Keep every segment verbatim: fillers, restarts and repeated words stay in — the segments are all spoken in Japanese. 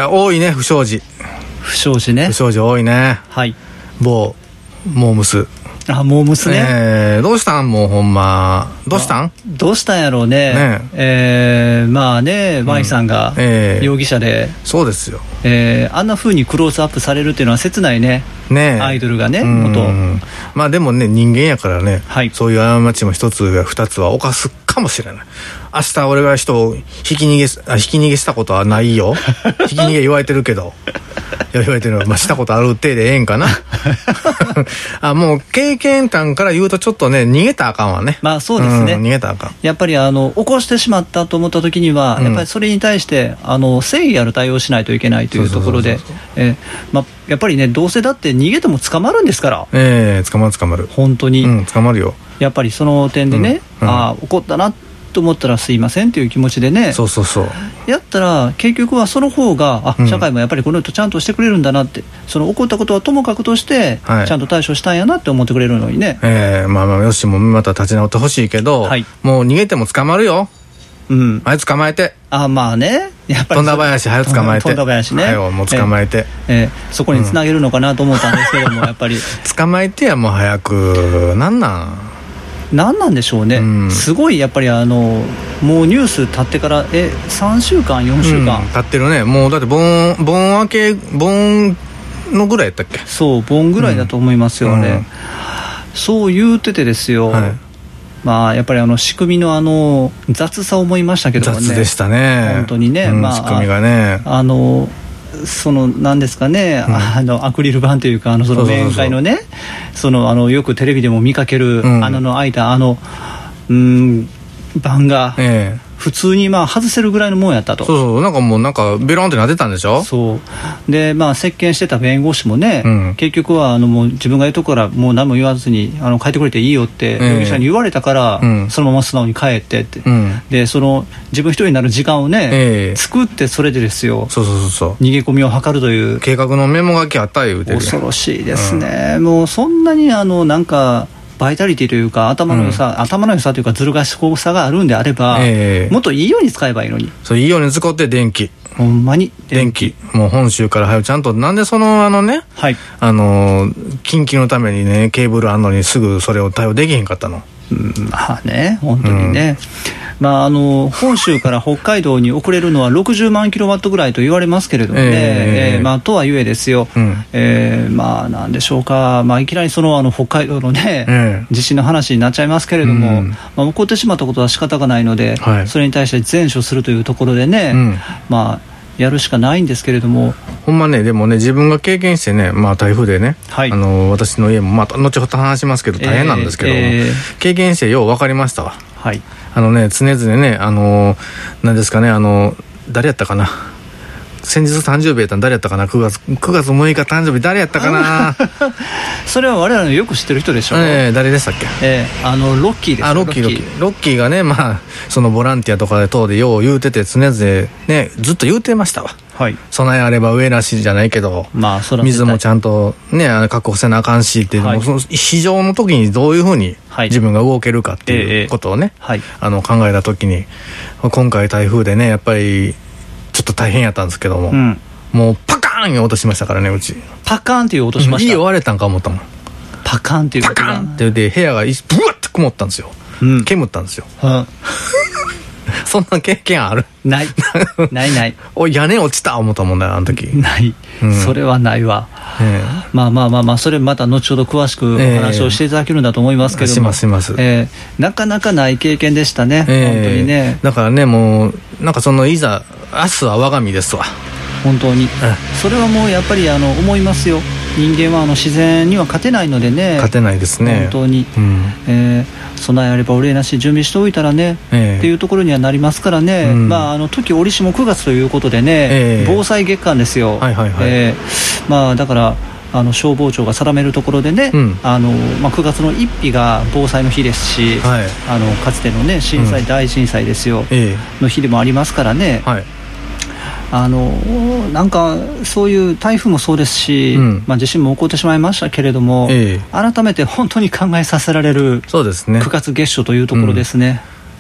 ー多いね、不祥事。 不祥事ね。 不祥事多いね。 はい。 某モームス。 あ、モームスね。 えー、どうしたんもうほんま。どうしたん？ どうしたんやろうね。ねえー、まあね、Y さんが容疑者で、 うんえー、そうですよ。 えー、あんな風にクローズアップされるっていうのは切ないね。ねアイドルがね、元。 まあでもね、人間やからね、 はい、 そういう過ちも一つや二つは犯すかもしれない。明日俺が人を引き逃げあ引き逃げしたことはないよ。引き逃げ言われてるけど。言われてるのは、まあ、したことある程度ええんかな。あ、もう経験談から言うとちょっとね、逃げたらあかんわね。 まあそうですね、 うん、逃げたらあかん。 やっぱりあの起こしてしまったと思った時には、うん、やっぱりそれに対してあの誠意ある対応しないといけないというところで、やっぱりね、どうせだって逃げても捕まるんですから。 ええー、捕まる捕まる。 本当に、 うん、捕まるよ。 やっぱりその点でね、うんうん、ああ怒ったなと思ったらすいませんという気持ちでね、 そうそうそう、 やったら結局はその方があ、うん、社会もやっぱりこの人ちゃんとしてくれるんだなって、その起こったことはともかくとして、はい、ちゃんと対処したんやなって思ってくれるのにね、 えー、まあまあよしもまた立ち直ってほしいけど、はい、もう逃げても捕まるよ、うん、あいつ捕まえて、あ、まあね、やっぱり富田林早く捕まえて、富田林ね、はい、もう捕まえて、 えーえー、そこにつなげるのかなと思ったんですけども、うん、やっぱり捕まえてや、もう早く。なんなんなんなんでしょうね、うん、すごいやっぱりあのもうニュース経ってからえさんしゅうかんよんしゅうかん、 うん、経ってるね。もうだって盆盆明け盆のぐらいやったっけ。 そう、盆ぐらいだと思いますよね、うん、そう言うててですよ、はい、まあやっぱりあの仕組みのあの雑さを思いましたけどもね。 雑でしたね本当にね、うん、まあ、 仕組みがね、 あのそのなんですかね、うん、あのアクリル板というか、あのその面会のね、そのあのよくテレビでも見かける、うん、穴の開いたあのうん板が、ええ、普通にまあ外せるぐらいのもんやったと。 そうそう、なんかもうなんかベロンってなってたんでしょ。 そうで、まあ接見してた弁護士もね、うん、結局はあのもう自分が言うところからもう何も言わずにあの帰ってくれていいよって容疑者に言われたから、うん、そのまま素直に帰ってって、うん、でその自分一人になる時間をね、えー、作ってそれでですよ、そうそうそうそう、逃げ込みを図るという計画のメモ書きあったよ。 恐ろしいですね、うん、もうそんなにあのなんかバイタリティというか頭の良さ、うん、頭の良さというかずる賢さがあるんであれば、えー、もっといいように使えばいいのに。 そう、いいように使って電気、 ほんまに電気、もう本州から入る、ちゃんとなんでそのあのね、はい、あの緊急のためにねケーブルあんのにすぐそれを対応できへんかったの。 うん、まあね、本当にね、うん、まあ、あの本州から北海道に送れるのはろくじゅうまんキロワットぐらいと言われますけれどもね、えーえーまあ、とはいえですよ、うん、えー、まあなんでしょうか、まあ、いきなりそのあの北海道のね、えー、地震の話になっちゃいますけれども、うんまあ、起こってしまったことは仕方がないので、はい、それに対して善処するというところでね、うん、まあやるしかないんですけれども、 ほんまね、でもね、自分が経験してね、まあ、台風でね、はい、あの私の家も、まあ、後ほど話しますけど大変なんですけども、えーえー、経験してよう分かりましたわ、はい、あのね、常々ね、あの何ですかね、あの誰やったかな、先日誕生日やったの誰やったかな、9月、くがつむいか誕生日誰やったかなそれは我々のよく知ってる人でしょう、 えー、誰でしたっけ、 えー、あのロッキーです。 あ、ロッキーロッキーロッキーがね、まあ、そのボランティアとかで等でよう言うてて、常々ねずっと言うてましたわ、はい、備えあれば上なしじゃないけど、まあ、そ水もちゃんとね確保せなあかんしって、はい、もうその非常の時にどういうふうに自分が動けるかっていうことをね、はい、あの考えた時に、今回台風でねやっぱりちょっと大変やったんですけども、うん、もうパカーンいう音しましたからね、うちパカーンっていう音しました、 うん、いい割れたんか思ったもん。 パカーンっていうパカーンって言って部屋がブワッと曇ったんですよ、うん、煙ったんですよ、うんそんな経験ある？ ないないないお屋根落ちた思ったもんね、あの時ない、うん、それはないわ、えー、まあまあまあまあ、それまた後ほど詳しくお話をしていただけるんだと思いますけども、えー、しますします、えー、なかなかない経験でしたね、えー、本当にね。 だからね、もうなんかそのいざ明日は我が身ですわ、 本当に、うん、それはもうやっぱりあの思いますよ。人間はあの自然には勝てないのでね、 勝てないですね、 本当に、うん、えー、備えあれば憂いなし、準備しておいたらね、えー、っていうところにはなりますからね、うん、まあ、あの時折しもくがつということでね、えー、防災月間ですよ、はいはいはい、えーまあ、だからあの消防庁が定めるところでね、うん、あのまあ、くがつのいちにちが防災の日ですし、はい、あのかつての、ね、震災、うん、大震災ですよ、えー、の日でもありますからね、はい、あのなんかそういう台風もそうですし、うん、まあ、地震も起こってしまいましたけれども、えー、改めて本当に考えさせられるくがつ月初というところですね、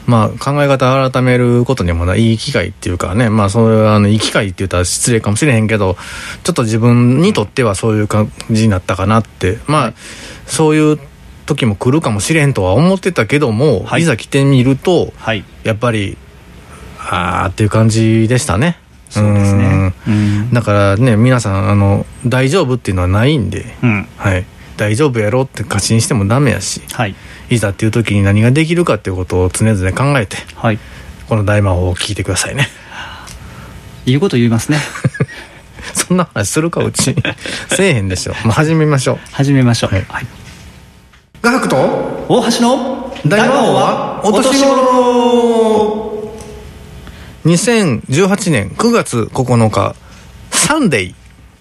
まあ、考え方改めることにもいい機会っていうかね、まあ、そういうあのいい機会って言ったら失礼かもしれへんけど、ちょっと自分にとってはそういう感じになったかなって、まあ、はい、そういう時も来るかもしれんとは思ってたけども、はい、いざ来てみると、はい、やっぱりあーっていう感じでしたね。 そうですね。 うん、だからね、皆さんあの大丈夫っていうのはないんで、うん、はい、大丈夫やろって過信してもダメやし、はい、いざっていう時に何ができるかっていうことを常々考えて、はい、この大魔法を聞いてくださいね。 いいこと言いますね。 そんな話するかうちせえへんでしょ。もう始めましょう始めましょう、はいはい、 画伯と大橋の大魔王はお年頃。にせんじゅうはちねんくがつここのかサンデー。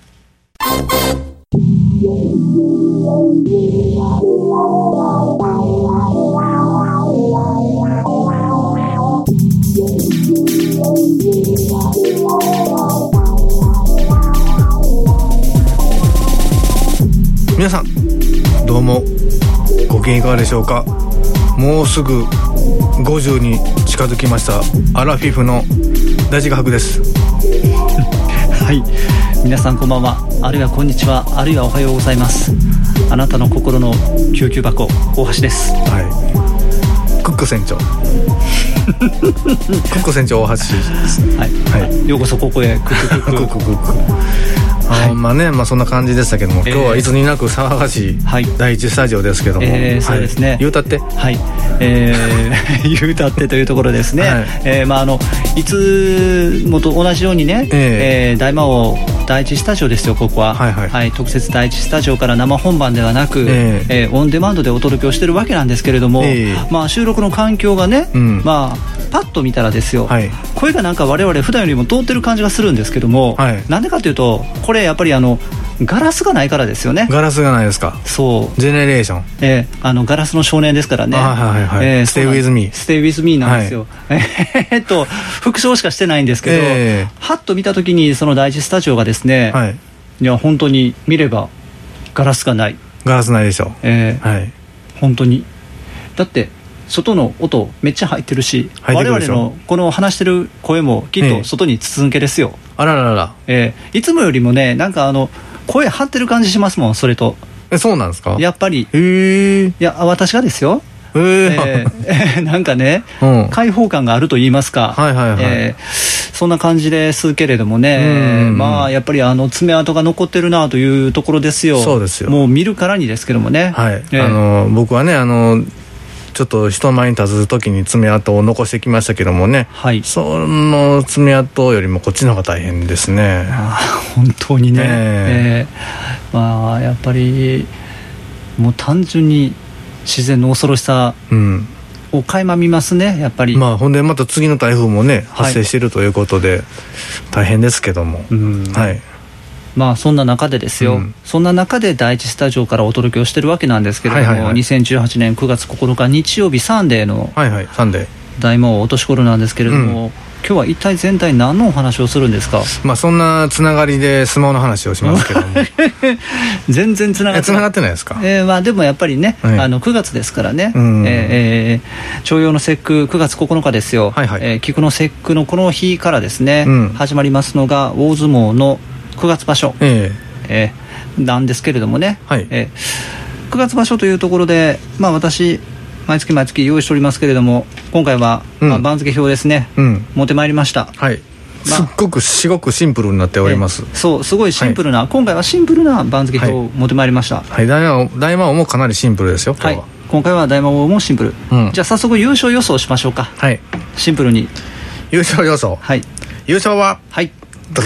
皆さんどうもご機嫌いかがでしょうか。もうすぐごじゅうに近づきましたアラフィフの大地画伯です。 はい、皆さんこんばんは、あるいはこんにちは、あるいはおはようございます。あなたの心の救急箱、大橋です。 はい、クック船長クック船長大橋です、 はいはい、ようこそここへクッククッククッククックあ、まあね、まあ、そんな感じでしたけども、えー、今日はいつになく騒がしい第一スタジオですけども、 えー、そうですね、 はい、言うたって、 はい、えー、言うたってというところですね、はい、えーまあ、あのいつもと同じようにね、えーえー、大魔王第一スタジオですよ、ここは、はいはいはい、特設第一スタジオから生本番ではなく、えーえー、オンデマンドでお届けをしてるわけなんですけれども、えーまあ、収録の環境がね、うん、まあ、パッと見たらですよ、はい、声がなんか我々普段よりも通ってる感じがするんですけども、はい、なんでかというと、これやっぱりあのガラスがないからですよね。 ガラスがないですか。 そう、 ジェネレーション、 えー、あのガラスの少年ですからね。 ステイウィズミーステイウィズミーなんですよ、はい、えー、っと復唱しかしてないんですけど、えー、はっと見た時にその第一スタジオがですね、はい、いや本当に見ればガラスがない。 ガラスないでしょ、えーはい、本当に。だって外の音めっちゃ入ってるし、我々のこの話してる声もきっと外に筒抜けですよ、 えー、あららら、 えー、いつもよりもね、なんかあの声張ってる感じしますもん、それと。 え、そうなんですか。 やっぱり、 へー、 いや私がですよ、えーえー、なんかね、うん、開放感があると言いますか、はいはいはい、えー、そんな感じですけれどもね、うんうん、まあやっぱりあの爪痕が残ってるなというところですよ。 そうですよ、 もう見るからにですけどもね、 はい、えー、あの僕はね、あのちょっと人前に立つ時に爪痕を残してきましたけどもね、はい、その爪痕よりもこっちの方が大変ですね。 あ、本当にね、えーえー、まあやっぱりもう単純に自然の恐ろしさを垣間見ますね、やっぱり。 まあ、ほんでまた次の台風もね発生しているということで、はい、大変ですけども、うん、はい、 まあ、そんな中でですよ、うん、そんな中で第一スタジオからお届けをしてるわけなんですけれども、はいはいはい、にせんじゅうはちねんくがつここのか日曜日サンデーの大魔王お年頃なんですけれども、うん、今日は一体全体何のお話をするんですか。 まあ、そんなつながりで相撲の話をしますけども全然つながってない。 つながってないですか。 えーまあ、でもやっぱりね、はい、あのくがつですからね、うんえー、徴用の節句くがつここのかですよ、はいはい、えー、菊の節句のこの日からですね、うん、始まりますのが大相撲のくがつ場所、えーえー、なんですけれどもね、はい、えー、くがつ場所というところで、まあ、私毎月毎月用意しておりますけれども、今回は、うんまあ、番付表ですね、うん、持ってまいりました、 はい、まあ、すっごくすごくシンプルになっております、 えー、そうすごいシンプルな、はい、今回はシンプルな番付表を持ってまいりました、 はい、大魔王、大魔王もかなりシンプルですよ、 はい、今回は大魔王もシンプル、うん、じゃあ早速優勝予想しましょうか、はい、シンプルに優勝予想、はい、優勝は、はい、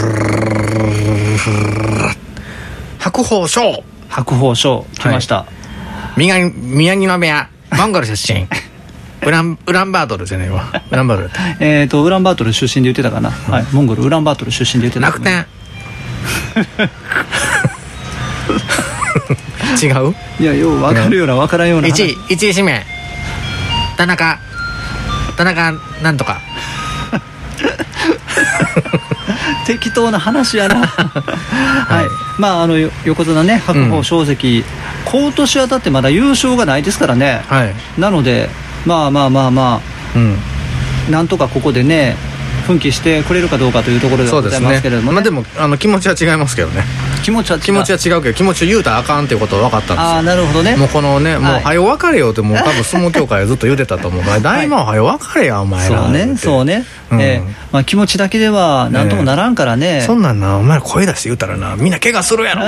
白鵬賞。 白鵬賞来ました、はい、 宮城宮城野部屋モンゴル出身ウランウランバートルじゃないわウランバートルえっとウランバートル出身で言ってたかな、うん、はい、モンゴルウランバートル出身で言ってた楽天違う。 いや、よう分かるような分からんようないちいいちい指名田中田中なんとか適当な話やなはい、まああの横綱ね、白鵬翔関、うん、今年はだってまだ優勝がないですからね、はい、なのでまあまあまあまあ、うん、 なんとかここでね奮起してくれるかどうかというところではございますけれども、ね、 そうですね、まあ、でもあの気持ちは違いますけどね。 気持ちは違う気持ちは違うけど気持ちを言うたらあかんっていうことは分かったんですよ。 あ、なるほどね。 もうこのね、はい、もう早よ別れよってもう多分相撲協会はずっと言うてたと思うから大魔は早よ別れやお前ら。 そうねそうね、うん、えーまあ、気持ちだけではなんともならんからね、 えー、そんなんなお前ら声出して言うたらなみんな怪我するやろ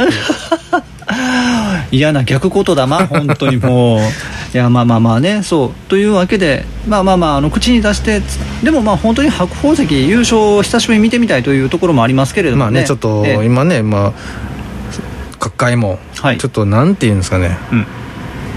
嫌な逆ことだな本当にもういやまあまあまあねそうというわけでまあまあまああの口に出してでもまあ本当に白鵬関優勝を久しぶりに見てみたいというところもありますけれどもね、 まあねちょっと今ね、まあ各界もちょっとなんていうんですかね、はい、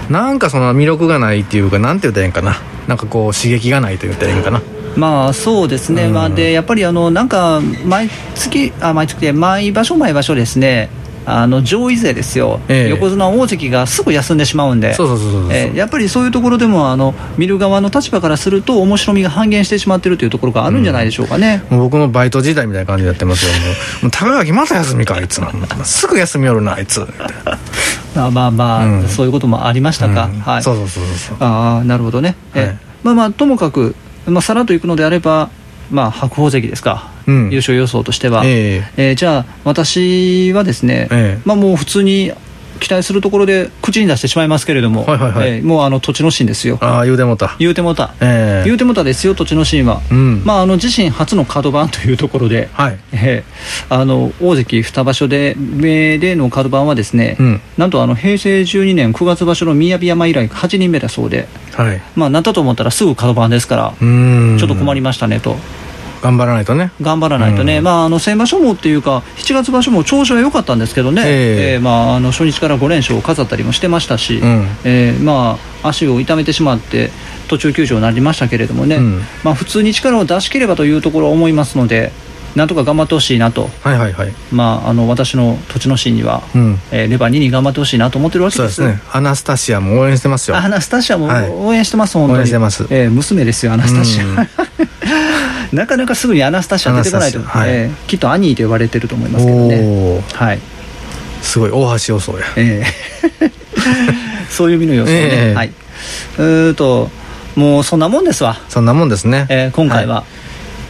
なんかその魅力がないっていうかなんて言ったらいいんかな、なんかこう刺激がないと言ったらいいんかな。 まあそうですね、うん、まあ、でやっぱりあのなんか毎月あ毎月で毎場所毎場所ですねあの上位勢ですよ、ええ、横綱大関がすぐ休んでしまうんで、そうそうそうそう、えー、やっぱりそういうところでもあの見る側の立場からすると面白みが半減してしまっているというところがあるんじゃないでしょうかね、 うん、もう僕のバイト時代みたいな感じでやってますよ。もう高垣また休みかあいつすぐ休みよるなあいつまあまあまあ、うん、そういうこともありましたか、うん、はい、そうそうそうそうああなるほどね、はい、えまあまあともかく、まあ、さらっといくのであればまあ、白鵬関ですか、うん、優勝予想としては、えーえー、じゃあ私はですね、えーまあ、もう普通に期待するところで口に出してしまいますけれども、はいはいはい、えー、もうあの栃ノ心ですよ。 ああ言うてもた言うてもた、えー、言うてもたですよ栃ノ心は、うん、まあ、あの自身初の角番というところで、はい、えー、あの大関に場所で目での角番はですね、うん、なんとあの平成じゅうにねんくがつ場所の雅山以来はちにんめだそうで、はい、まあ、なったと思ったらすぐ角番ですからちょっと困りましたねと。 頑張らないとね頑張らないとね、うん、まあ、あの先場所もっていうかしちがつ場所も調子は良かったんですけどね、えーえーまあ、あの初日からご連勝を飾ったりもしてましたし、うん、えーまあ、足を痛めてしまって途中休場になりましたけれどもね、うん、まあ、普通に力を出し切ればというところは思いますのでなんとか頑張ってほしいなと、はいはいはい、まあ、あの私の栃ノ心には、うん、えー、レバニーに頑張ってほしいなと思ってるわけです。 そうですね、アナスタシアも応援してますよ。 アナスタシアも応援してます、はい、本当に応援してます、えー、娘ですよアナスタシア、うん、なかなかすぐにアナスタシア出てこないと、はい、えー、きっとアニーと呼ばれてると思いますけどね、はい、 すごい大橋予想や、 えー、そういう意味の予想ね、えーはい、うーともうそんなもんですわ。 そんなもんですね、 えー、今回は、はい、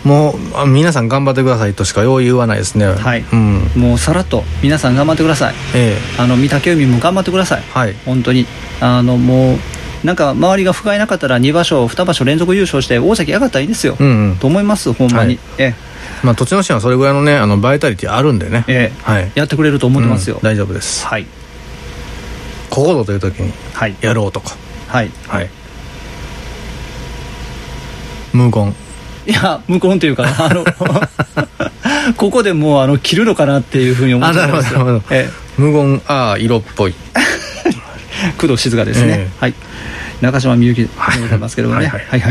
もう皆さん頑張ってくださいとしかよう言わないですね、 はい、うん、もうさらっと皆さん頑張ってください、えー、あの御嶽海も頑張ってください、はい、本当にあのもうなんか周りが不甲斐なかったらに場所に場所連続優勝して大関上がったらいいですよ、うんうん、と思いますほんまに、はい、えまあ、栃ノ心はそれぐらいのねあのバイタリティあるんでね、えーはい、やってくれると思ってますよ、 うん、大丈夫です、はい、ここぞという時にやろうとか、はいはい、無言いや無言というかあのここでもうあの切るのかなっていうふうに思ってますよ。 あ、なるほど、えー、無言、ああ色っぽい工藤静香ですね、えー、はい、中島みゆきでございますけどもね、はいはいはい、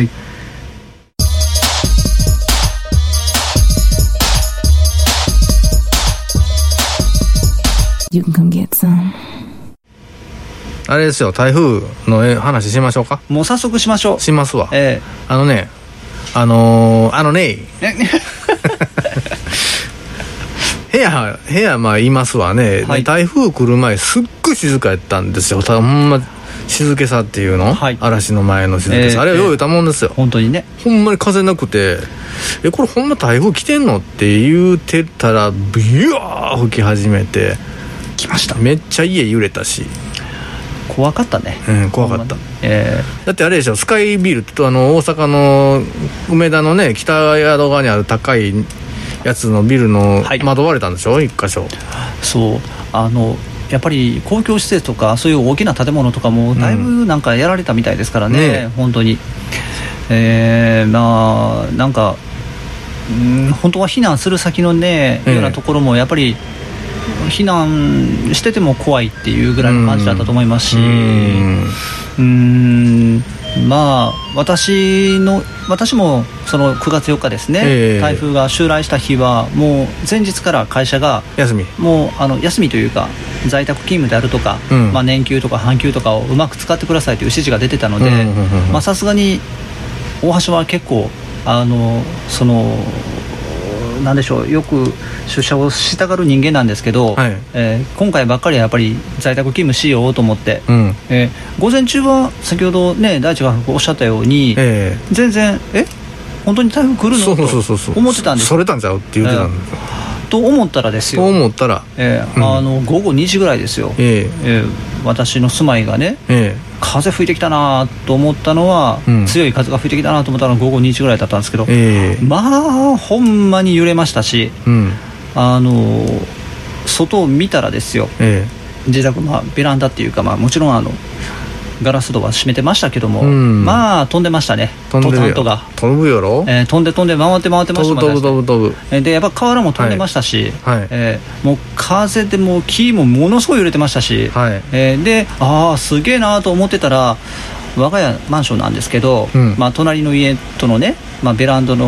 You can come get some. あれですよ、台風の話しましょうか。 もう早速しましょう。 しますわ、えー、あのねあのー、あのね部屋部屋まあ言いますわね、はい、台風来る前すっごい静かやったんですよ。ただほんま静けさっていうの、はい、嵐の前の静けさ、えー、あれはよう言ったもんですよ、 えー、本当にね、 ほんまに風なくてえこれほんま台風来てんのって言うてたらビワー吹き始めて来ました。 めっちゃ家揺れたし怖かったね、 うん、怖かった、えー、だってあれでしょ、スカイビルってあの大阪の梅田のね北宿川にある高いやつのビルの窓割れたんでしょ、はい、一箇所。 そうあのやっぱり公共施設とかそういう大きな建物とかもだいぶなんかやられたみたいですからね、うん、ね本当に、えー、まあなんか、うん、本当は避難する先のね、えー、ようなところもやっぱり避難してても怖いっていうぐらいの感じだったと思いますし、うーんうーんまあ私の私もそのくがつよっかですね、えー、台風が襲来した日はもう前日から会社が休みもうあの休みというか在宅勤務であるとか、うんまあ、年休とか半休とかをうまく使ってくださいという指示が出てたのでさすがに大橋は結構あのそのなんでしょうよく出社をしたがる人間なんですけど、はいえー、今回ばっかりはやっぱり在宅勤務しようと思って、うんえー、午前中は先ほどね大地がおっしゃったように、えー、全然え本当に台風来るのと思ってたんです。 それたんちゃうって言ってたんですよ、 えー、と思ったらですよと思ったら、 えーうん、あの午後にじぐらいですよ、えーえー、私の住まいがね、えー、風吹いてきたなと思ったのは、うん、強い風が吹いてきたなと思ったのは午後にじぐらいだったんですけど、えー、まあほんまに揺れましたし、うん、あの外を見たらですよ、えー、自宅、まあ、ベランダっていうか、まあ、もちろんあのガラス戸は閉めてましたけども、うん、まあ飛んでましたね。 飛んでるよ。飛ぶやろ、 えー、飛んで飛んで回って回ってましたもんね。 飛ぶ飛ぶ飛ぶ飛ぶ。でやっぱ瓦も飛んでましたし、はいはい、えー、もう風でもう木もものすごい揺れてましたし、はい、えー、でああすげえなと思ってたら、我が家マンションなんですけど、うん、まあ、隣の家とのね、まあ、ベランダの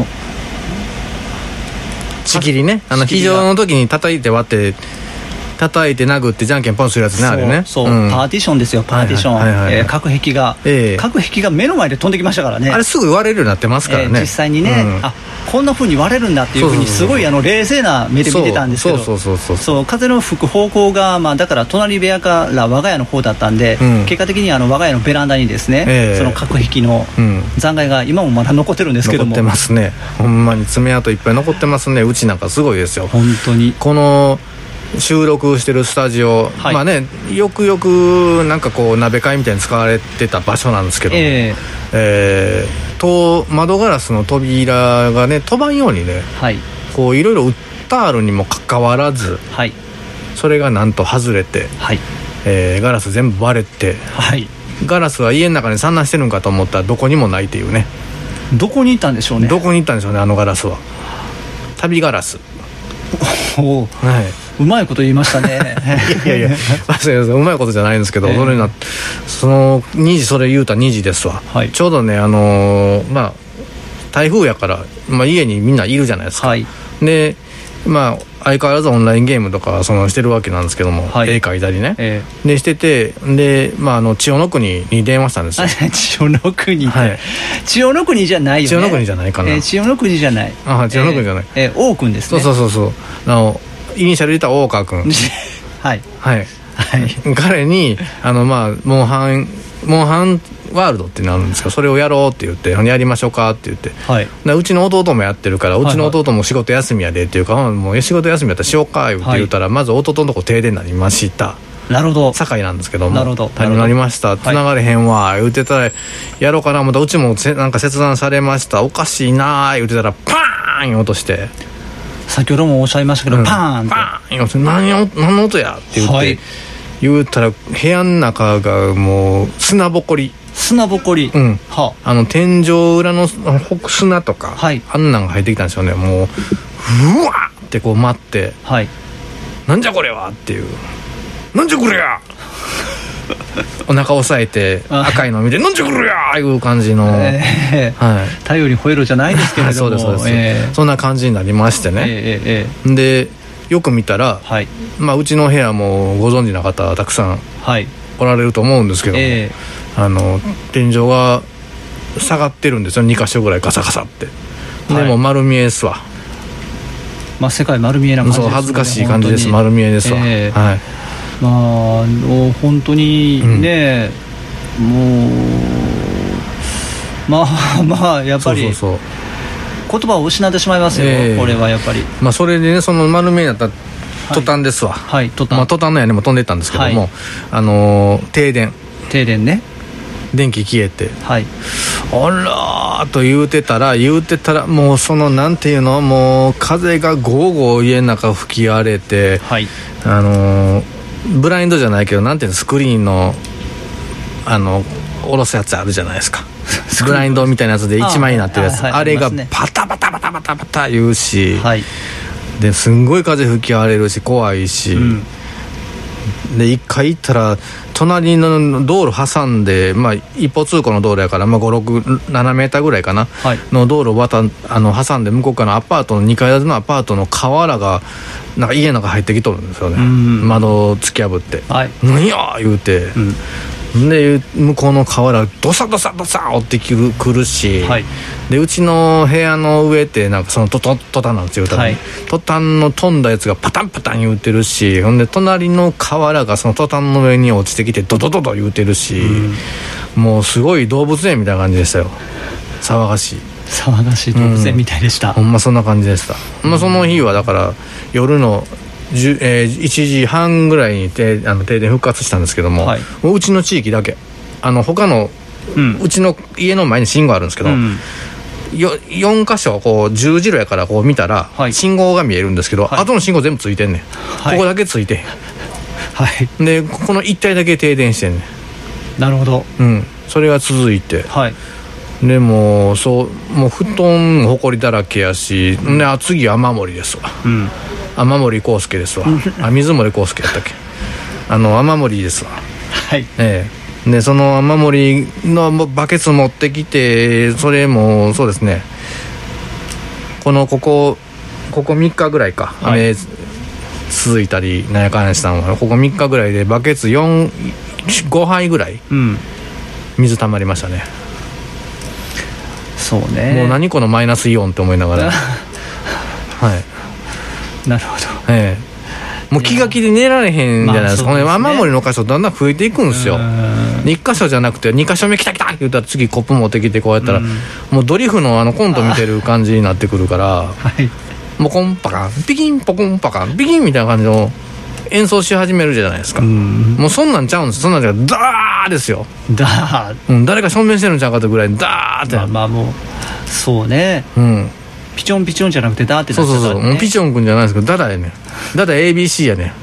仕切りね、あの非常の時に叩いて割って叩いて殴ってじゃんけんポンするやつね、あれね。 そう、うん、パーティションですよ、パーティション。隔壁が、えー、隔壁が目の前で飛んできましたからね。 あれすぐ割れるようになってますからね、 えー、実際にね、うん、あこんな風に割れるんだっていう風にすごいあの冷静な目で見てたんですけど、 そうそうそうそう、 そう風の吹く方向が、まあ、だから隣部屋から我が家の方だったんで、うん、結果的にあの我が家のベランダにですね、えー、その隔壁の残骸が今もまだ残ってるんですけども、 残ってますね、ほんまに爪痕いっぱい残ってますね。うちなんかすごいですよ本当に。 この収録してるスタジオ、はい、まあね、よくよくなんかこう鍋会みたいに使われてた場所なんですけども、えーえー、と窓ガラスの扉がね飛ばんようにね、はい、こういろいろ売ってあるにもかかわらず、はい、それがなんと外れて、はい、えー、ガラス全部割れて、はい、ガラスは家の中に散乱してるんかと思ったらどこにもないっていうね。 どこに行ったんでしょうね。 どこに行ったんでしょうね、あのガラスは。旅ガラス。 おお、はい、うまいこと言いましたねいやいやうまいことじゃないんですけど、えー、それなそのにじ、それ言うたにじですわ、はい、ちょうどね、あのー、まあ台風やから、まあ、家にみんないるじゃないですか、はい、でまあ相変わらずオンラインゲームとかそのしてるわけなんですけども、はい、絵描いたりね、えー、でしてて、で、まあ、あの千代の国に電話したんですよ千代の国って、はい、千代の国じゃないよね。 千代の国じゃないかな、 えー、千代の国じゃない、 あ千代の国じゃない、 えーえー、王君ですね。 そうそうそうそう、あのイニシャル入れた大川君はいはい、はい、彼にあの、まあ、モンハンモンハンワールドってなるんですけど、それをやろうって言って、やりましょうかって言って、はい、うちの弟もやってるから、うちの弟も仕事休みやでっていうか、はいはい、もう仕事休みやったらしようかって言ったら、はい、まず弟のとこ停電になりました。 なるほど、 堺なんですけども、 なるほど、 停電になりました、繋がれへんわ、はい、言ってたらやろうかな思ったら、うちもなんか切断されました、おかしいな言ってたらパーン落として、 先ほどもおっしゃいましたけど、うん、パーンってパーン何, 何の音やって言って、はい、言ったら部屋の中がもう砂ぼこり砂ぼこり、 うん、はあ、あの天井裏の砂とか、はい、あんなんが入ってきたんですよね。もううわーってこう待って、はい、なんじゃこれはっていう、なんじゃこれやお腹押さえて赤いの見てなんじゃこれやいう感じの、 えーはい、頼り吠えろじゃないですけれども、 そうですそうです、えー、そんな感じになりましてね、えーえー、でよく見たら、はい、まあ、うちの部屋もご存知な方たくさんおられると思うんですけども、えー、あの天井が下がってるんですよ、にか所ぐらいガサガサって、はい、でも丸見えですわ、 まあ、世界丸見えな感じですね。 そう恥ずかしい感じです、丸見えですわ、えー、はい、 まあ、本当にね、うん、もうまあまあやっぱりそうそうそう言葉を失ってしまいますよ、えー、これはやっぱり、 まあ、それでね、その丸見えになった途端ですわ、はいはい、途端、まあ、途端の屋根も飛んでいったんですけども、はい、あのー、停電停電ね、 電気消えて、はい、あらーと言うてたら言うてたらもうそのなんていうの、もう風がゴーゴー家の中吹き荒れて、はい、あのー、ブラインドじゃないけどなんていうの、スクリーンのあの下ろすやつあるじゃないですかブラインドみたいなやつでいちまいになってるやつ、 あ, あ, あれがパタパタパタパタパタ言うし、はい、ですんごい風吹き荒れるし怖いし、うん、で一回行ったら隣の道路挟んで、まあ、一方通行の道路やから、まあ、ご、ろく、ななメーターぐらいかな、はい、の道路を渡あの挟んで向こうからのアパートのにかい建てのアパートの瓦がなんか家の中入ってきとるんですよね、うん、窓突き破って、はい、何や言うて、うんで向こうの瓦ドサドサドサ折ってくるし、はい、でうちの部屋の上ってなんかそのトトトタンなんですよ、はい、トタンの飛んだやつがパタンパタン言うてるし、ほんで隣の瓦がそのトタンの上に落ちてきてドドドド言うてるし、うん、もうすごい動物園みたいな感じでしたよ、騒がしい。 騒がしい動物園みたいでした、 うん、ほんまそんな感じでした、うん、まあ、その日はだから夜のえー、いちじはんぐらいに停あの停電復活したんですけども、はい、もううちの地域だけあの他の、うん、うちの家の前に信号あるんですけど、うん、よよん箇所こう十字路やからこう見たら、はい、信号が見えるんですけど、はい、後の信号全部ついてんねん、はい、ここだけついて、はい、でここの一帯だけ停電してんねん。なるほど、 うん、それが続いて、はい、でもうそうもう布団ほこりだらけやし、うん、で次雨漏りですわ、うん、雨漏り康介ですわあ水漏り康介やったっけあの雨漏りですわ、はい、ええ、でその雨漏りのバケツ持ってきて、それもそうですね、このここここみっかぐらいか、はい、雨続いたりなんやかんやしたんはここみっかぐらいでバケツよん、ごはいぐらい水たまりましたね、 うん、そうね、 もう何このマイナスイオンって思いながらはい、 なるほど、 ええ、もう気が気で寝られへんじゃないですか、まあ、ね、雨漏りの箇所だんだん増えていくんですよ。いっ箇所じゃなくてに箇所目来た来たって言ったら次コップ持ってきてこうやったら、うん、もうドリフのあのコント見てる感じになってくるから、はい、もうコンパカンピキンポコンパカンピキンみたいな感じの演奏し始めるじゃないですか、うん、もうそんなんちゃうんです。そんなんじゃダーですよ、 ダー、 うん、誰か証明してるんちゃうかってぐらいダーって、 まあまあもうそうね、うん、ピチョンピチョンじゃなくてダーってなっちゃった、ね、 そうそうそう、もうピチョンくんじゃないですけどダダやねん、ダダ エービーシー やねん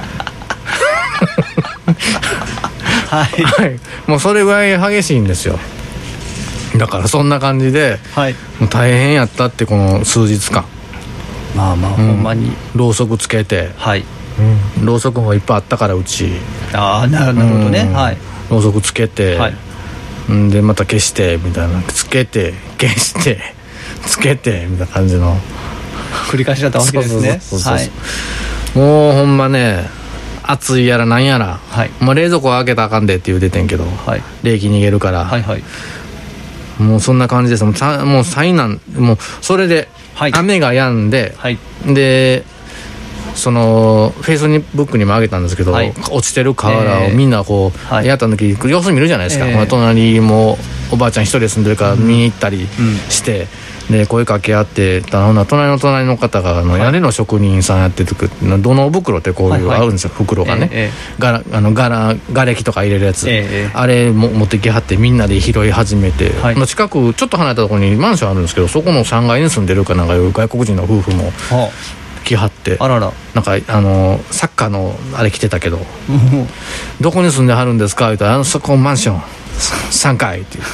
はい、はい、もうそれぐらい激しいんですよ。だからそんな感じで、はい、もう大変やったってこの数日間、 まあまあ、うん、ほんまにろうそくつけて、はい、うん、ろうそくもいっぱいあったからうち、 ああなるほどね、うん、はい、 ろうそくつけて、はい、んでまた消してみたいな、つけて消してつけてみたいな感じの繰り返しだったわけですね。 もうほんまね、暑いやらなんやら、はい、もう冷蔵庫開けたらあかんでって言うててんけど、はい、冷気逃げるから、はいはい、もうそんな感じです。もうさもう災難、もうそれで雨が止んで、はい、でそのフェイスブックにも上げたんですけど、はい、落ちてる瓦をみんなこう、えー、やった時様子見るじゃないですか、えー、隣もおばあちゃん一人で住んでるから見に行ったりして、うん、で声かけ合ってたら、隣の隣の方があの屋根の職人さんやってて、土の袋ってこういうあるんですよ、はいはい、袋がね、えー、がらあのがら瓦礫とか入れるやつ、えー、あれも持ってきはってみんなで拾い始めて、はい、近くちょっと離れたところにマンションあるんですけど、そこのさんがいに住んでるかなんかいう外国人の夫婦も来はって、あらら、なんかあのサッカーのあれ来てたけどどこに住んではるんですかって言ったら、あのそこマンションさんかいって言って、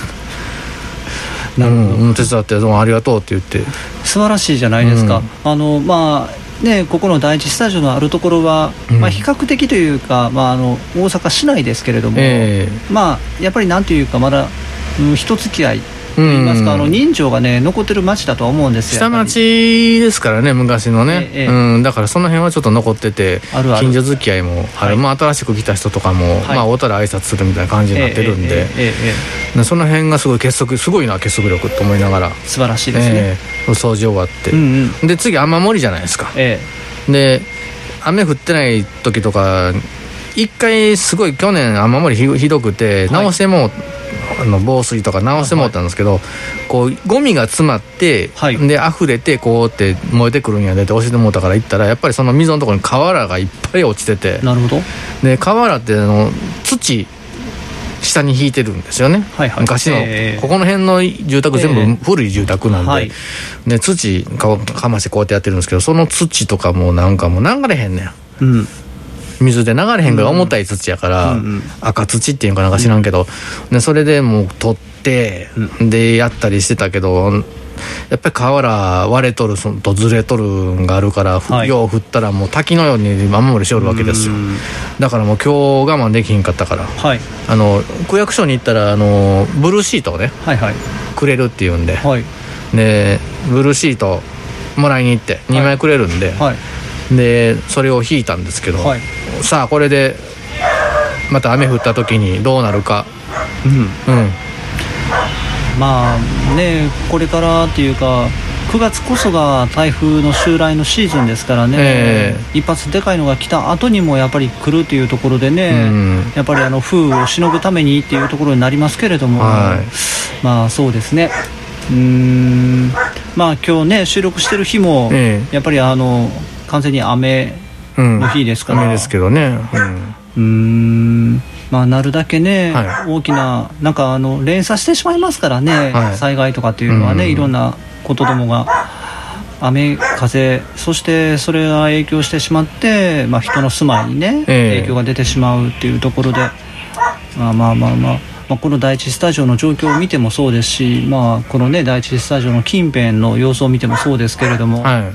なるほど、うん、手伝ってどうもありがとうって言って、 素晴らしいじゃないですか、うん、あのまあね、ここの第一スタジオのあるところは、うん、まあ、比較的というか、まあ、あの大阪市内ですけれども、えー、まあやっぱりなんというかまだ、うん、人付き合いと言いますか、あの人情がね残ってる町だとは思うんですよ。 下町ですからね、昔のね、ええ、うん、だからその辺はちょっと残ってて、あるある、近所付き合いもある、はい、まあ、新しく来た人とかも、はい、まあ、会うたら挨拶するみたいな感じになってるんで、えええええ、その辺がすごい結束、すごいな結束力と思いながら、 素晴らしいですね、ええ、掃除終わって、うんうん、で次雨漏りじゃないですか、ええ、で雨降ってない時とか一回すごい去年雨漏り ひ, ひどくて直しても、はい、あの防水とか直してもらったんですけど、はい、こうゴミが詰まって、はい、で溢れてこうって燃えてくるんやでって教えてもらったから行ったら、やっぱりその溝のところに瓦がいっぱい落ちてて、 なるほど、で瓦ってあの土下に引いてるんですよね、はいはい、昔の、えー、ここの辺の住宅全部古い住宅なんで、えーはい、で土か, かましてこうやってやってるんですけど、その土とかもなんかもう流れへんねん、うん、水で流れへんから重たい土やから、うんうん、赤土っていうのかなんか知らんけど、うん、でそれでもう取って、うん、でやったりしてたけど、やっぱり瓦割れとるとずれとるんがあるから、はい、よう降ったらもう滝のように雨漏りしおるわけですよ。だからもう今日我慢できひんかったから、はい、あの区役所に行ったらあのブルーシートをね、はいはい、くれるっていうんで、はい、でブルーシートもらいに行ってにまいくれるんで、はいはい、でそれを引いたんですけど、はい、さあこれでまた雨降った時にどうなるか、うん、うん、 まあね、これからっていうかくがつこそが台風の襲来のシーズンですからね、えー、一発でかいのが来た後にもやっぱり来るというところでね、うん、やっぱりあの風雨をしのぐためにっていうところになりますけれども、はい、まあそうですね、 うーんまあ今日ね収録してる日も、ええ、やっぱりあの完全に雨の日ですから、 うん、雨ですけどね、 うん、うーんまあなるだけね、はい、大きななんかあの連鎖してしまいますからね、はい、災害とかっていうのはね、うん、いろんなことどもが雨風そしてそれが影響してしまって、まあ、人の住まいにね、えー、影響が出てしまうっていうところで、まあまあまあまあまあ、この第一スタジオの状況を見てもそうですし、まあ、このね第一スタジオの近辺の様子を見てもそうですけれども、はい、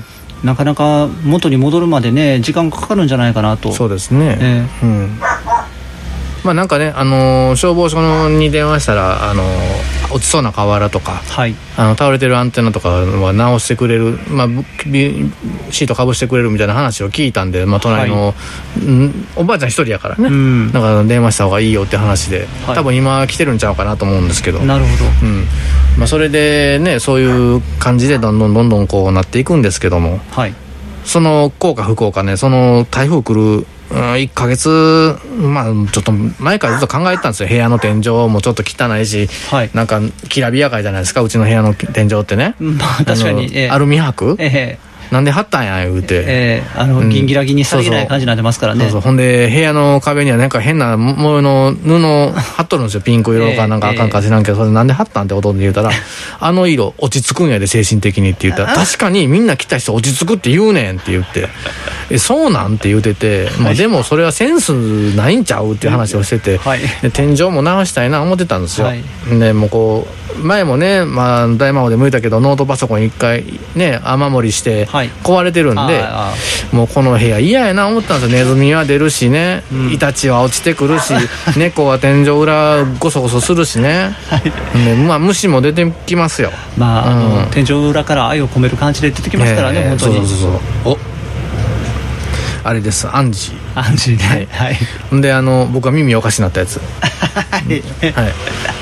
なかなか元に戻るまでね時間かかるんじゃないかなと。 そうですね、えーうんまあ、なんかね、あのー、消防署に電話したら、あのー、落ちそうな瓦とか、はい、あの倒れてるアンテナとかは直してくれる、まあ、シートかぶしてくれるみたいな話を聞いたんで、まあ、隣の、はい、んおばあちゃん一人やからね、うん、だから電話した方がいいよって話で、はい、多分今来てるんちゃうかなと思うんですけど。 なるほど、 うんまあ、それでねそういう感じでどんどんどんどんこうなっていくんですけども、はい、その効果不効果ね、その台風来るうん、いっかげつ、まあ、ちょっと前からずっと考えてたんですよ。部屋の天井もちょっと汚いし、はい、なんかきらびやかいじゃないですか、うちの部屋の天井ってね、 まあ、確かに、 えー、アルミ箔、えーなんで貼ったんや言うて、 えー、あのギンギラギンにさりげない感じになってますからね、 うん、そうそうほんで部屋の壁にはなんか変な模様の布貼っとるんですよ。ピンク色かなんかあかんか知らんけど、それなんで貼ったんって弟に言うたらあの色落ち着くんやで精神的にって言ったら確かにみんな来た人落ち着くって言うねんって言ってえそうなんって言うてて、まあ、でもそれはセンスないんちゃうっていう話をしてて、はい、で天井も直したいな思ってたんですよ、はい、でもうこう前もね、まあ、大魔王でも言ったけどノートパソコン一回ね雨漏りして壊れてるんで、はい、ああもうこの部屋嫌やな思ったんですよ。ネズミは出るしね、うん、イタチは落ちてくるし猫は天井裏ゴソゴソするしね、はいでまあ、虫も出てきますよ。 まあ、うん、あの天井裏から愛を込める感じで出てきますからね、えー、本当に。そうそうそうおあれですアンジーアンジーね、はい、 はい、であの僕は耳おかしになったやつはい、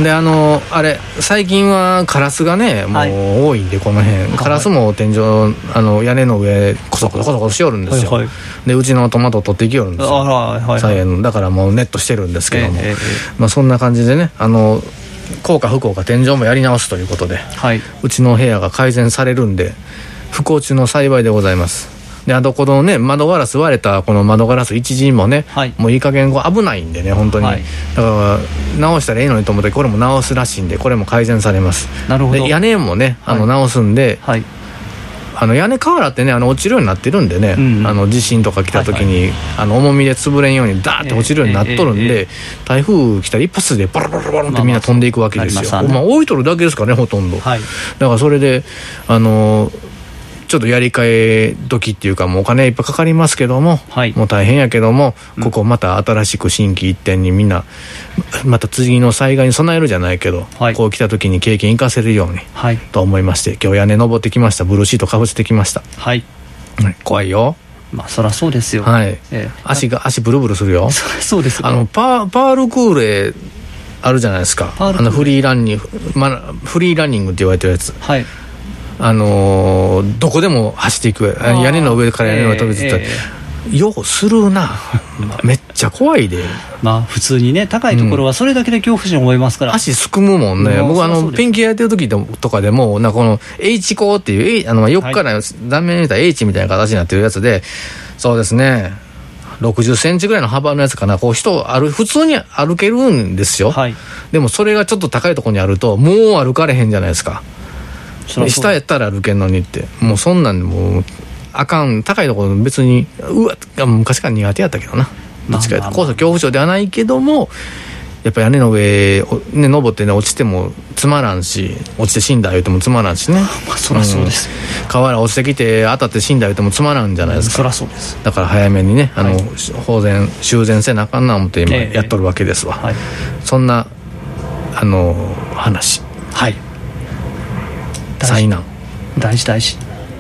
であのあれ最近はカラスがねもう多いんで、この辺、はい、カラスも天井あの屋根の上コソコソコソコソしよるんですよ、はいはい、でうちのトマトを取ってきよるんですよ、はいはいはい、だからもうネットしてるんですけども、えーえーまあ、そんな感じでねあの効果不効果天井もやり直すということで、はい、うちの部屋が改善されるんで不幸中の幸いでございます。であとこのね窓ガラス割れたこの窓ガラス一陣もね、はい、もういい加減こう危ないんでね本当に、はい、だから直したらいいのにと思ってこれも直すらしいんでこれも改善されます。 なるほど。 で屋根もねあの直すんで、はい、あの屋根瓦ってねあの落ちるようになってるんでね、うんうん、あの地震とか来た時に、はいはい、あの重みで潰れんようにダーって落ちるようになっとるんで、えーえーえー、台風来たら一発でバラバラバラってみんな飛んでいくわけですよ。まあ、まあまあ、置いとるだけですからねほとんど、はい、だからそれであのちょっとやり替え時っていうかもうお金いっぱいかかりますけども、はい、もう大変やけどもここまた新しく心機一転にみんなまた次の災害に備えるじゃないけど、はい、こう来た時に経験生かせるように、はい、と思いまして今日屋根登ってきました。ブルーシートかぶせてきました、はい、怖いよ。 まあそりゃそうですよ、 はい、えー、足が足ブルブルするよ。 そうですか。 あの パ, パールクーレあるじゃないですか。あのフリーランニング、まあ、フリーランニングって言われてるやつ、はい、あのー、どこでも走っていく屋根の上から屋根の上飛びつったら、えー、ようするなめっちゃ怖いで。 まあ普通にね高いところはそれだけで恐怖心を覚えますから、 うん、足すくむもんね、うん、僕あのペンキやってる時とかでもなんかこの H 鋼っていうあの横から断面見たら H みたいな形になってるやつで、はい、そうですねろくじゅっセンチぐらいの幅のやつかな、こう人歩普通に歩けるんですよ、はい、でもそれがちょっと高いところにあるともう歩かれへんじゃないですか。下やったら歩けんのにってもうそんなんでもうあかん。高いところ別にうわ昔から苦手やったけどな、どっちかいうと高所恐怖症ではないけどもやっぱり屋根の上、ね、登ってね落ちてもつまらんし落ちて死んだ言うてもつまらんしねまあそりゃそうです、 うん、瓦落ちてきて当たって死んだ言うてもつまらんじゃないですか、 うん、そりゃそうです。 だから早めにねあの、はい、保全修繕せなあかんな思って今やっとるわけですわ、えーはい、そんなあの話はい災難大事大事。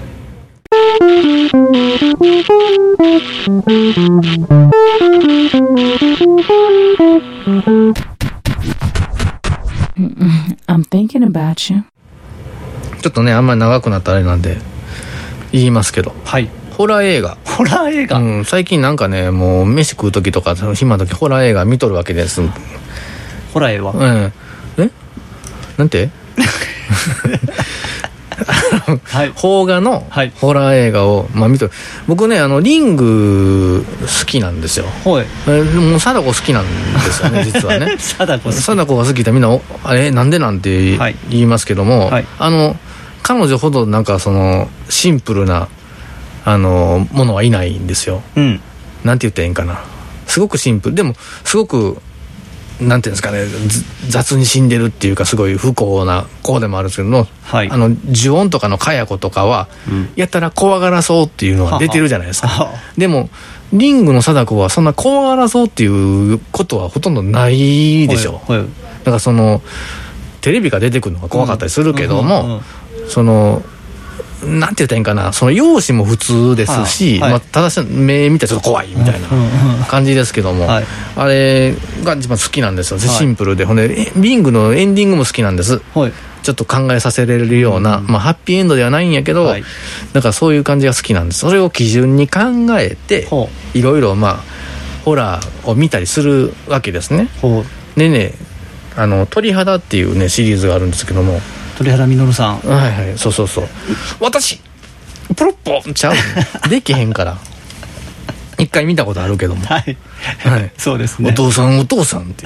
I'm thinking about you. ちょっとねあんまり長くなったあれなんで言いますけど、はい、ホラー映画ホラー映画、 うん、最近なんかねもう飯食う時とか暇な時ホラー映画見とるわけです。 ホラー映画、 うん、えなんてはい、邦画のホラー映画を、まあ、見て僕ねあのリング好きなんですよ、はい、えもう貞子好きなんですよね実はね貞子貞子が好きってみんなあれなんでなんて言いますけども、はいはい、あの彼女ほどなんかそのシンプルなあのものはいないんですよ、うん、なんて言ったらいいんかなすごくシンプルでもすごくなんていうんですかね雑に死んでるっていうかすごい不幸な子でもあるんですけども、はい、あの呪音とかのかや子とかは、うん、やったら怖がらそうっていうのは出てるじゃないですかははでもリングの貞子はそんな怖がらそうっていうことはほとんどないでしょ、はいはい、だからそのテレビが出てくるのが怖かったりするけども、うんうんうんうん、そのなんて言ったらいいんかなその容姿も普通ですし、はいはいまあ、ただし目見たらちょっと怖いみたいな感じですけども、はい、あれが一番好きなんですよ、はい、シンプルでほんでリングのエンディングも好きなんです、はい、ちょっと考えさせられるような、うんまあ、ハッピーエンドではないんやけど、はい、だからそういう感じが好きなんです。それを基準に考えていろいろまあホラーを見たりするわけですね。でねあの鳥肌っていうねシリーズがあるんですけども鳥肌実さんはいはいそうそうそう私プロッポちゃうできへんから一回見たことあるけどもはい、はい、 そうですねお父さんお父さんって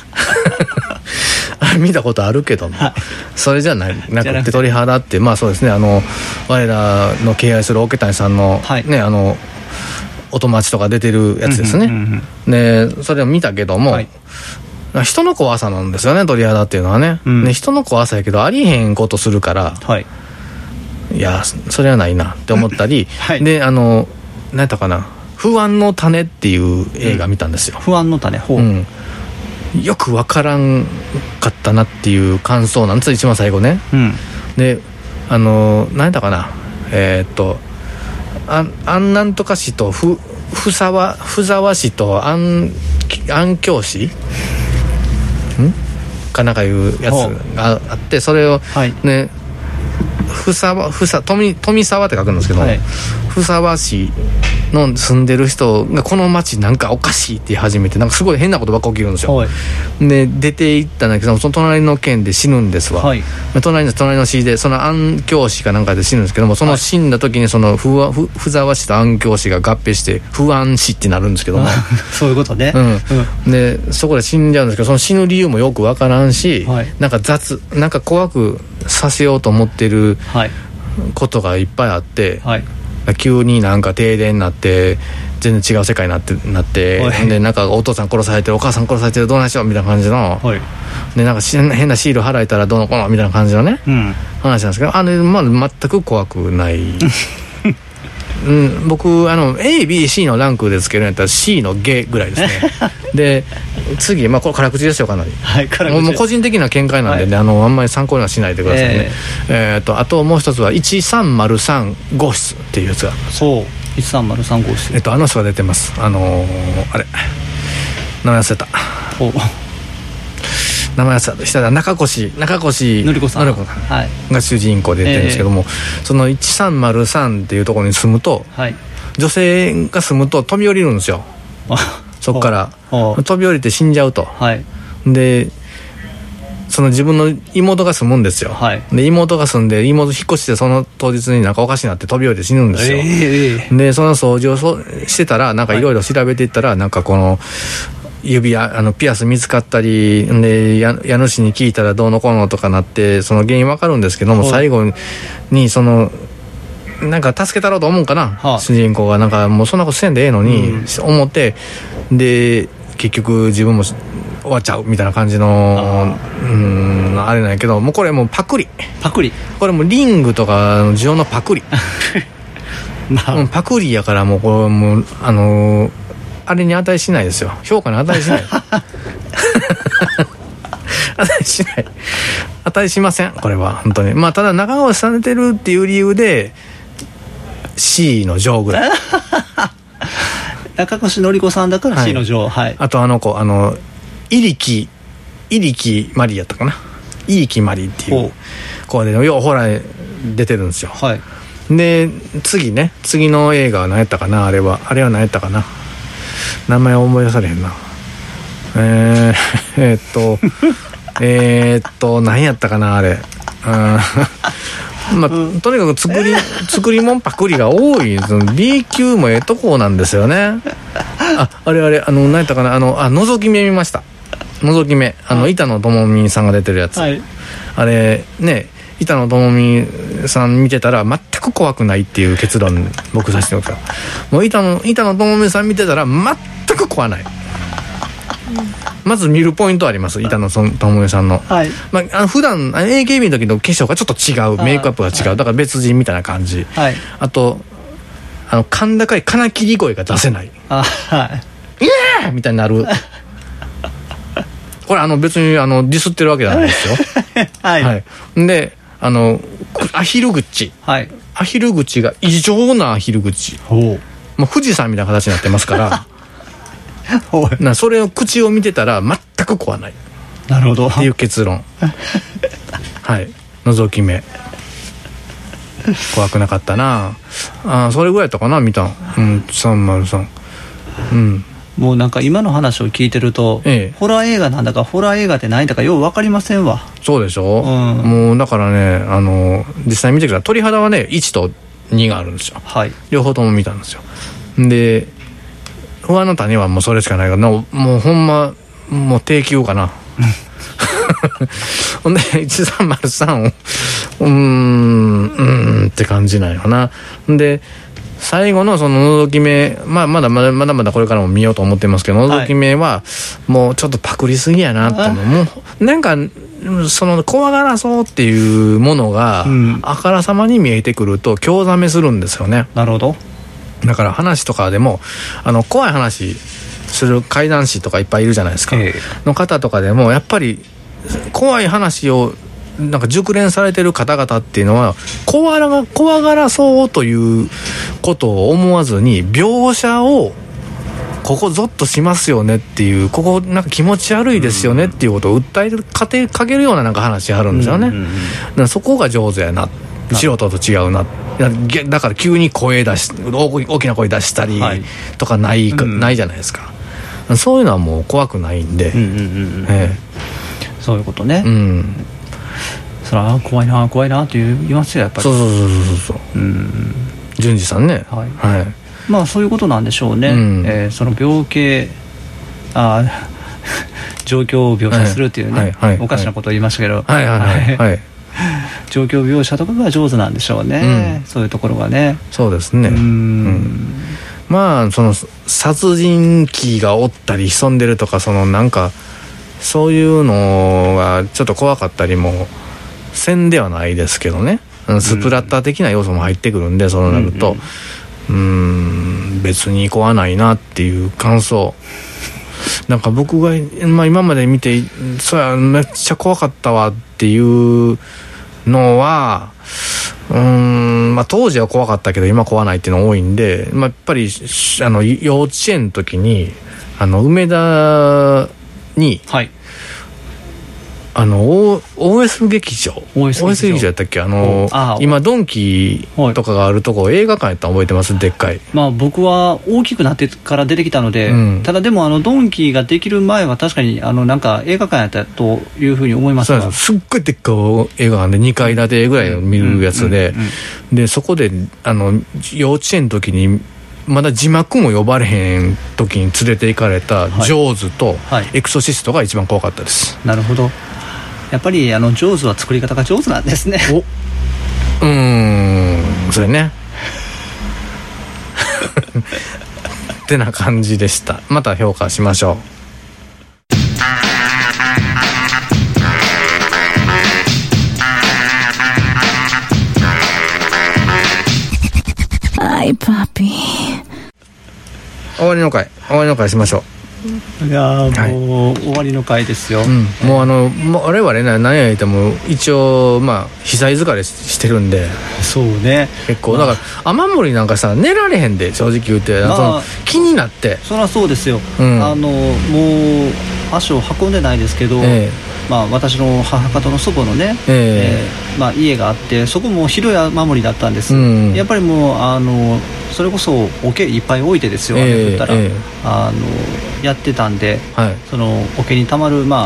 見たことあるけども、はい、それじゃななくて鳥肌ってまあそうですねあの我らの敬愛する桶谷さんの、はい、ねあのお友達とか出てるやつですね、うんうんうんうん、でそれを見たけども、はい人の怖さなんですよね鳥肌っていうのは ね,、うん、ね人の怖さやけどありへんことするから、はい、いやそれはないなって思ったり、はい、であの何やったかな不安の種っていう映画見たんですよ、うん、 不安の種ほう、うん、 よくわからんかったなっていう感想なんです一番最後ね、うん、であの何やったかなえー、っとああんなんとか氏とふふさわふざわ氏とあん安京氏かなんかいうやつがあってそれをね、はい、ふさわふさ富富沢って書くんですけど、はい、ふさわ市の住んでる人がこの町なんかおかしいって言い始めてなんかすごい変なことばっか起きるんですよ、はい、で出て行ったんだけどその隣の県で死ぬんですわ、はい、隣の隣の市でその安京市かなんかで死ぬんですけどもその死んだ時にそのふわふふざわ市と安京市が合併して不安市ってなるんですけどもそういうことね、 うんうん、でそこで死んじゃうんですけどその死ぬ理由もよくわからんし、はい、なんか雑なんか怖くさせようと思ってることがいっぱいあって、はい急になんか停電になって全然違う世界になってなって、はい、でなんかお父さん殺されてるお母さん殺されてるどうなんしようみたいな感じの、はい、でなんか変なシール払えたらどうのこうのみたいな感じのね、うん、話なんですけどあの、まあ、全く怖くないうん、僕あの エービーシー のランクでつけるんやったら C の下ぐらいですねで次、まあ、これ辛口ですよかなり、はい、辛口もう個人的な見解なんでね、はい、あのあんまり参考にはしないでくださいね、えーえー、とあともう一つはいちさんまるさん号室っていうやつがそういちさんまるさん号室、 えっと、あの人が出てますあのー、あれ名前忘れたお名前忘れた中越中越のりこさんが主人公で出てるんですけども、えー、そのいちさんまるさんっていうところに住むと、はい、女性が住むと飛び降りるんですよそっから飛び降りて死んじゃうと、はい、でその自分の妹が住むんですよ、はい、で妹が住んで妹引っ越してその当日になんかおかしいなって飛び降りて死ぬんですよ、えー、でその掃除をそしてたらなんかいろいろ調べていったら、はい、なんかこの指輪あのピアス見つかったりで家主に聞いたらどうのこうのとかなってその原因わかるんですけども最後にそのなんか助けたろうと思うんかな、はあ、主人公がなんかもうそんなことせんでええのに、うん、思ってで結局自分も終わっちゃうみたいな感じの あ, うんあれなんやけどもうこれもうパクリパクリこれもうリングとかの需要のパクリ、まあ、パクリやからもうこれもうあのーあれに値しないですよ評価に値しない値しない値しませんこれは本当にまあただ長尾されてるっていう理由で C の上ぐらい中越のりこさんだから C の上、はいはい、 あとあの子あの入力入力マリやったかな入力マリっていう子でようほら出てるんですよ、はい、で次ね次の映画は何やったかなあれはあれは何やったかな名前思い出されへんなえー、えー、っとえーっと何やったかなあれまあ、うん、とにかく作り作りもんパクリが多い B 級もええとこなんですよね。ああれあれあの何やったかなあのあ覗き目見ました。覗き目あの板野友美さんが出てるやつ、はい、あれね板野友美さん見てたら全く怖くないっていう結論僕させてもらった。もう板野板野友美さん見てたら全く怖ない。まず見るポイントあります。板野友美さんの、はい、まあ、あの普段 エーケービー の時の化粧がちょっと違う、メイクアップが違う、だから別人みたいな感じ、はい、あとあの甲高い金切り声が出せない、あ、はい、イエーみたいになるこれあの別にあのディスってるわけじゃないですよはい、はい、であのアヒル口、はい、アヒル口が異常なアヒル口、もう富士山みたいな形になってますからなそれを口を見てたら全く怖ない。なるほどっていう結論はい覗き目怖くなかったなあ。それぐらいやったかな見たん、うん、さんまるさん、うん、 もうなんか今の話を聞いてると、ええ、ホラー映画なんだかホラー映画って何だかよう分かりませんわ。 そうでしょ、うん、もうだからねあの実際見てください。鳥肌はねいちとにがあるんですよ、はい、両方とも見たんですよ。で不安の種はもうそれしかないからな、もうほんまもう低級かなほんでいちさんまるさんをうーんうーんって感じなんよな。で最後のその覗き目、まあ、まだまだまだまだこれからも見ようと思ってますけど、覗き目はもうちょっとパクりすぎやなって、もうなんかその怖がらそうっていうものがあからさまに見えてくると興ざめするんですよね。 なるほど。 だから話とかでもあの怖い話する怪談師とかいっぱいいるじゃないですか、えー、の方とかでもやっぱり怖い話をなんか熟練されてる方々っていうのは怖が、怖がらそうということを思わずに描写をここゾッとしますよねっていう、ここなんか気持ち悪いですよねっていうことを訴えるかてかけるようななんか話があるんですよね、うんうんうん、だからそこが上手やな、素人と違うな。だから急に声出し大きな声出したりとかない、はい、ないじゃないですか。そういうのはもう怖くないんで、うんうんうんうんええ、そういうことね、うん、それは怖いな怖いなって言いますよやっぱり。 そうそうそうそうそう、うん、淳二さんね、はい、はい、 まあそういうことなんでしょうね、うんえー、その病気あ状況を描写するっていうね、はいはいはい、おかしなことを言いましたけど、はいはいはい、はい状況描写とかが上手なんでしょうね、うん、そういうところがね。 そうですね、うん、うん、まあその殺人鬼がおったり潜んでるとか、そのなんかそういうのがちょっと怖かったりもせんではないですけどね、スプラッター的な要素も入ってくるんで、そうなるとうーん別に怖ないなっていう感想。なんか僕が、まあ、今まで見てそりゃめっちゃ怖かったわっていうのはうーん、まあ、当時は怖かったけど今怖ないっていうのが多いんで、まあ、やっぱりあの幼稚園の時にあの梅田に、はい、あの オーエス 劇場 オーエス 劇場やったっけ、あのあ今ドンキとかがあるとこ映画館やったの覚えてます？でっかい、 まあ、僕は大きくなってから出てきたので、うん、ただでもあのドンキができる前は確かにあのなんか映画館やったというふうに思いますが、 すっごいでっかい映画館でにかい建てぐらい見るやつで、うんうんうんうん、でそこであの幼稚園の時にまだ字幕も呼ばれへん時に連れて行かれたジョーズとエクソシストが一番怖かったです、 はいはい、なるほど。やっぱりあのジョーズは作り方が上手なんですね。おうーんそれねってな感じでした。また評価しましょう。はい、パピー。終わりの回終わりの回しましょう。 いやもう、はい、終わりの回ですよ、 うん、もうあのもう我々ね何や言っても一応まあ被災疲れしてるんで、 そうね結構、まあ、だから雨漏りなんかさ寝られへんで正直言って、まあ、その気になってそりゃそうですよ、うん、あのもう足を運んでないですけど、えーまあ、私の母方の祖母のね、えーえーまあ、家があってそこも広い雨漏りだったんです、うん、やっぱりもうあのそれこそ桶いっぱい置いてですよ、雨降ったら、えーえー、あのやってたんで、はい、その桶にたまる、まあ、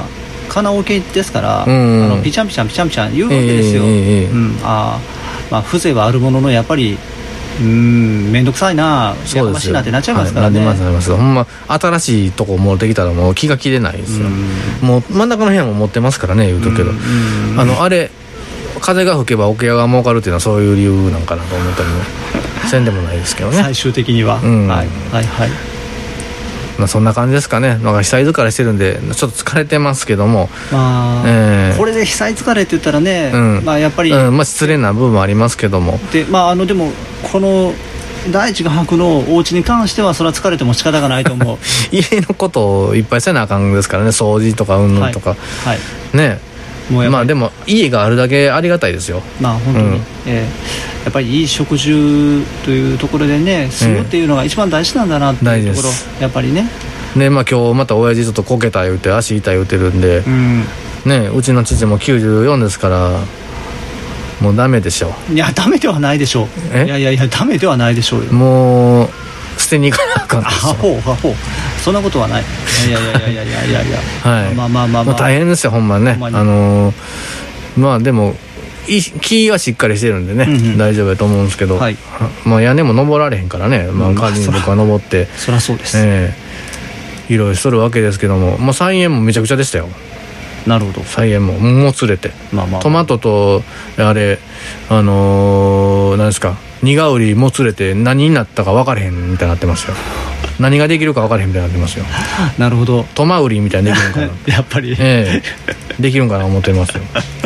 カラオケですから、うん、あのピチャンピチャンピチャンピチャン言うわけですよ、えーうん、あ、まあ、風情はあるもののやっぱりうーん面倒くさいなやかましいなってなっちゃいますからね、はい、なりますなります。ほんま新しいとこ持ってきたらもう気が切れないですよ。もう真ん中の部屋も持ってますからね言うとくけど、あのあれ風が吹けば桶屋が儲かるっていうのはそういう理由なんかなと思ったりもせんでもないですけどね最終的には、うん、はいはいはい、 まあ、そんな感じですかね。なんか被災疲れしてるんでちょっと疲れてますけども、 まあえー、これで被災疲れって言ったらね、うんまあ、やっぱり、 うんまあ、失礼な部分もありますけどもで、まあ、あのでもこの第一画伯のお家に関してはそれは疲れても仕方がないと思う家のことをいっぱいせなあかんですからね、掃除とかうんぬんとか、はいはい、ねもうまあでも家があるだけありがたいですよ。 まあ本当に、うんえー、やっぱりいい食住というところでね住むっていうのが一番大事なんだなっていうところ、やっぱりねね、まあ、今日また親父ちょっとこけた言うて足痛い言うてるんで、うんね、うちの父もきゅうじゅうよんですからもうダメでしょう。 いやダメではないでしょう。いやいやいやダメではないでしょうよ。 もう捨てに行かなあかんでしょ。 アホアホそんなことはない。いやいやいやいやいやいやいやはい、まあまあまあまあ大変ですよほんまね。あのー、まあでも木はしっかりしてるんでね、うんうん、大丈夫だと思うんですけど、はいまあ、屋根も登られへんからね、まあ、代わりに僕は登って、 そりゃそうです、 えー、いろいろしとるわけですけども、まあ、菜園もめちゃくちゃでしたよ。 なるほど。 菜園ももつれて、まあまあまあ、トマトとあれあのー、何ですか苦売りもつれて何になったか分からへんみたいになってますよ。何ができるか分からへんみたいになってますよ。 なるほど。 トマ売りみたいにできるんかなやっぱり、 えー、できるんかな思ってますよ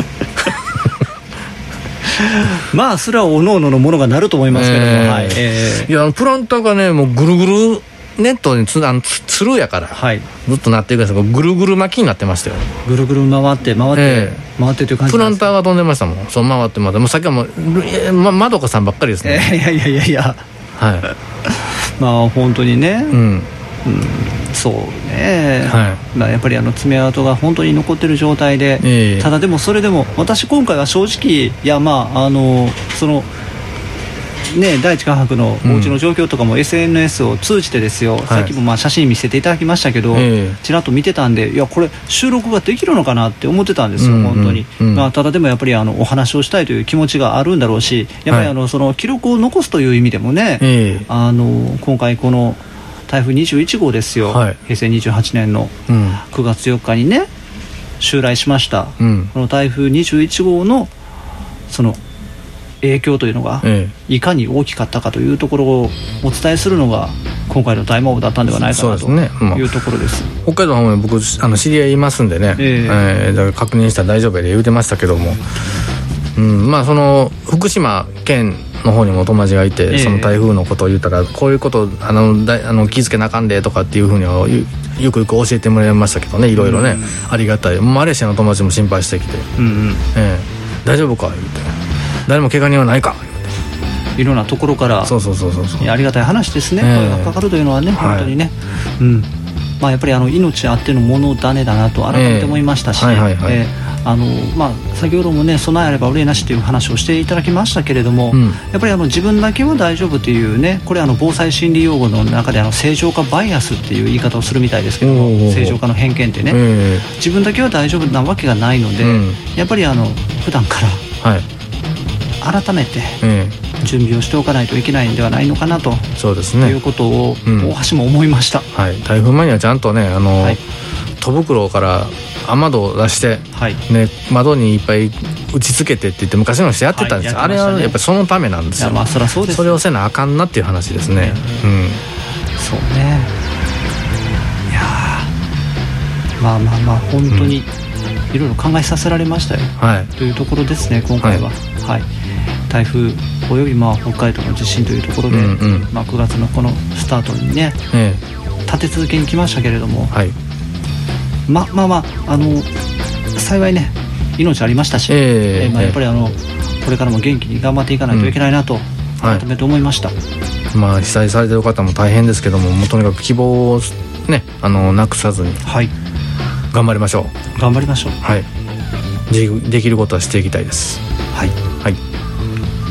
まあそれはおのおののものがなると思いますけども、えーはいえー、いやプランターがねもうぐるぐるネットにつあのつつるやから、はい、ずっとなってるからぐるぐる巻きになってましたよ。 ぐるぐる回って回って、えー、回ってという感じ。 プランターが飛んでましたもん。そう回ってまでもうさっきはもう、えーま、まどかさんばっかりですね、 えー、いやいやいやいやはいまあ本当にね、うんうん、そうね、はいまあ、やっぱりあの爪痕が本当に残ってる状態で、えー、ただでもそれでも私今回は正直いやまああのそのね、第一画伯のお家の状況とかも エスエヌエス を通じてですよ、うん、さっきもまあ写真見せていただきましたけど、はい、ちらっと見てたんでいやこれ収録ができるのかなって思ってたんですよ、うん、本当に、うんまあ、ただでもやっぱりあのお話をしたいという気持ちがあるんだろうしやっぱりあのその記録を残すという意味でもね、はい、あの今回この台風にじゅういち号ですよ、はい、へいせいにじゅうはちねんのくがつよっかにね襲来しました、うん、この台風にじゅういち号のその影響というのがいかに大きかったかというところをお伝えするのが今回の大魔王だったんではないかなというところです。 北海道の方に僕あの知り合いいますんでね、えーえー、だから確認したら大丈夫やで言うてましたけども、うんまあ、その福島県の方にもお友達がいて、えー、その台風のことを言ったらこういうことあのだあの気付けなあかんでとかっていうふうにはよくよく教えてもらいましたけどねいろいろね、うん、ありがたい。マレーシアの友達も心配してきて、うんうんえー、大丈夫か言うて誰も怪我人はないかいろんなところからそうそうそうそうそうありがたい話ですね、えー、声がかかるというのはね本当にね、はいうんまあ、やっぱりあの命あってのもの種だなと改めて思いましたし、えーはいはいはいえーあのまあ、先ほどもね備えあれば憂いなしという話をしていただきましたけれども、うん、やっぱりあの自分だけは大丈夫というねこれあの防災心理用語の中であの正常化バイアスっていう言い方をするみたいですけども正常化の偏見ってね、えー、自分だけは大丈夫なわけがないので、うん、やっぱりあの普段から、はい改めて準備をしておかないといけないんではないのかなと、そうですね、いうことを大橋も思いました、 うんはい、台風前にはちゃんとねあの、はい、戸袋から雨戸を出して、はいね、窓にいっぱい打ち付けてって言って昔の人やってたんですよ、はいね、あれはやっぱりそのためなんですよ。いやまあそりゃそうです、ね、それをせなあかんなっていう話ですね、うん、 そうねいやまあまあまあ本当にいろいろ考えさせられましたよ、はい、というところですね今回は、はいはい、台風およびまあ北海道の地震というところで、うんうんまあ、くがつのこのスタートにね、ええ、立て続けに来ましたけれども、はい、ままあまあ、あの幸いね命ありましたし、えーまあ、やっぱりあのこれからも元気に頑張っていかないといけないなと改めて思いました、うんはいまあ、被災されている方も大変ですけども、もうとにかく希望を、ね、あのなくさずに、はい、頑張りましょう頑張りましょう、はい、 で, できることはしていきたいです。はい、はい、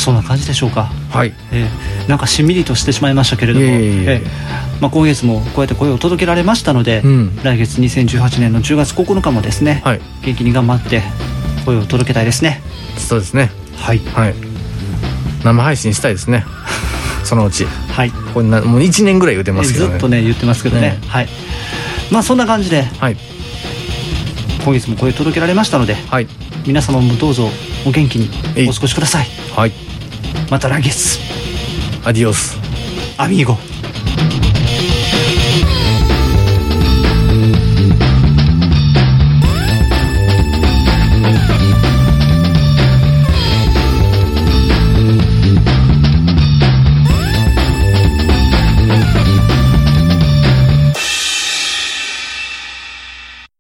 そんな感じでしょうか。 はい、 えー、なんかしんみりとしてしまいましたけれども、えーえーまあ、今月もこうやって声を届けられましたので、うん、来月にせんじゅうはちねんのじゅうがつここのかもですね、はい、元気に頑張って声を届けたいですね。 そうですね。 はい、 はい、生配信したいですねそのうち。 はい、 これなもういちねんぐらい言ってますけどね。 ずっとね言ってますけどね、ね、はい、まあそんな感じで、はい、今月も声を届けられましたので、はい、皆様もどうぞお元気にお過ごしください。 はい、 また来月。 アディオスアミーゴ。